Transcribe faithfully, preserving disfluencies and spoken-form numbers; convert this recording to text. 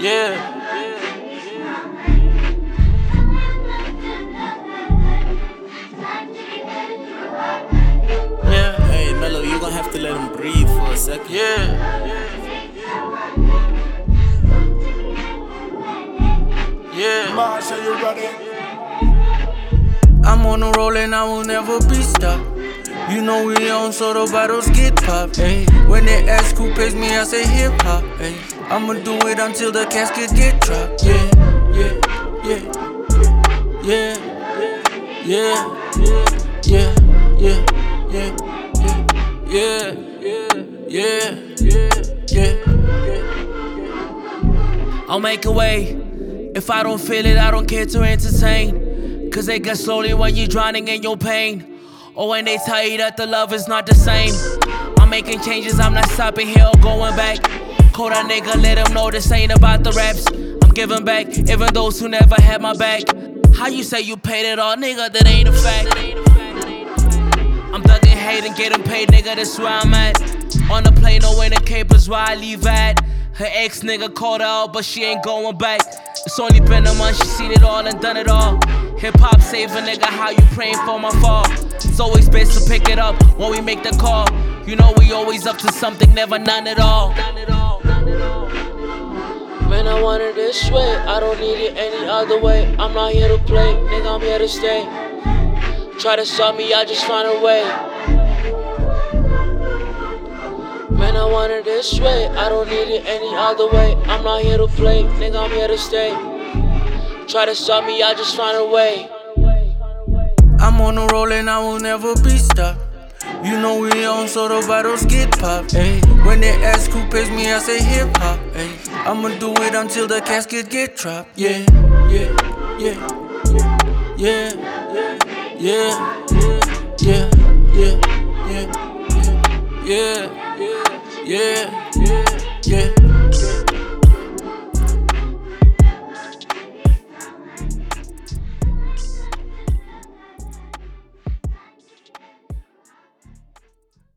Yeah. Yeah. Hey, Mello, you gonna have to let him breathe for a second. Yeah. Yeah. Marshall, you ready? I'm on a roll and I will never be stopped. You know we on, so the bottles get popped. Ay. When they ask who pays me, I say hip hop. Ay. I'ma do it until the casket get dropped. Yeah, yeah, yeah, yeah, yeah, yeah, yeah, yeah, yeah, yeah, yeah, yeah. I'll make a way. If I don't feel it, I don't care to entertain. Cause they get slowly when you're drowning in your pain. Or when they tell you that the love is not the same. I'm making changes, I'm not stopping here or going back. Call that nigga, let him know this ain't about the raps. I'm giving back, even those who never had my back. How you say you paid it all, nigga, that ain't a fact. I'm thugging hate and getting paid, nigga, that's where I'm at. On the plane, no in the capers where I leave at. Her ex nigga called her out, but she ain't going back. It's only been a month, she seen it all and done it all. Hip-hop save a nigga, how you praying for my fall? It's always best to pick it up when we make the call. You know we always up to something, never none at all. Man, I want it this way, I don't need it any other way. I'm not here to play, nigga, I'm here to stay. Try to stop me, I just find a way. Man, I want it this way, I don't need it any other way. I'm not here to play, nigga, I'm here to stay. Try to stop me, I just find a way. I'm on a roll and I will never be stopped. You know we on, so the bottles get popped. Ay. When they ask who pays me, I say hip hop. Ay. I'ma do it until the casket get dropped. Yeah, yeah, yeah, yeah, yeah, yeah, yeah, yeah, yeah, yeah, yeah, yeah, yeah.